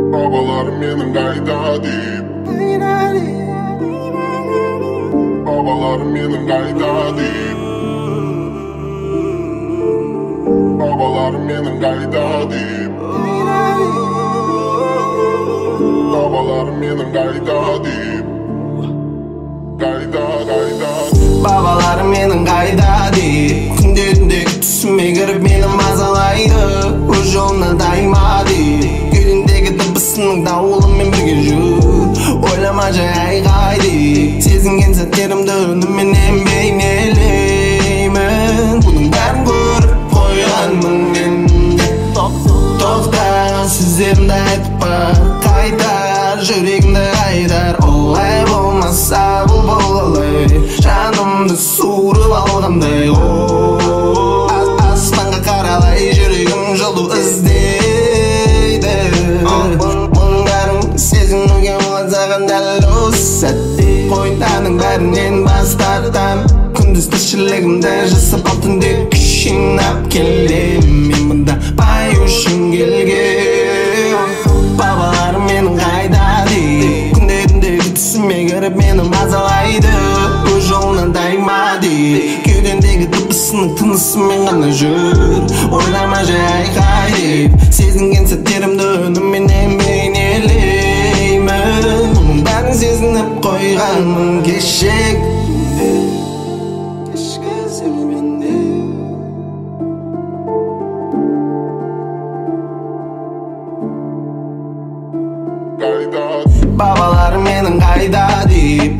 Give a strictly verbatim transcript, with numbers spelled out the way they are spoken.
Babalarım menin qayda deyip Babalarım menin qayda deyip Babalarım menin qayda deyip Babalarım menin qayda deyip Qayda, qayda Babalarım menin qayda deyip Күндерінде түсіме кіріп мені мазалайды Өз жолына дайма deyip Гүліндегі дыбысының дауылымен бірге жүр Ойлама жай айғай deyip Сезінген сәттерімді үнімменен бейнелеймін Бұның бәрін көріп қойғанмын мен Тоқта сөздерімді айтып бар Қайтар жүрегімді қайдар Олай болмаса бұл болғалай Жанымды суырып алғандай Аспанға қаралай жүрегім жолу іздейді Бұның бәрін сезінуге болады саған дәл осы сәтте Қойтаның бәрінен бас тартам Күндіз тіршілігімді жасап ал түнде күш жинап келем Мен мұнда бай үшін келгем Бабаларым менің қайда deyip Күндеріндегі түсіме кіріп мені мазалайды Өз жолынан дайма deyip Кеудемдегі дыбысының тынысымен ғана жүр Ойлама жай айқай deyip Сезінген сәттерімді үнімменен бейнелеймін Мұның бәрін сезініп қойғанмын кешек Кешкі себебінде Qayda Babalarım menin qayda deyip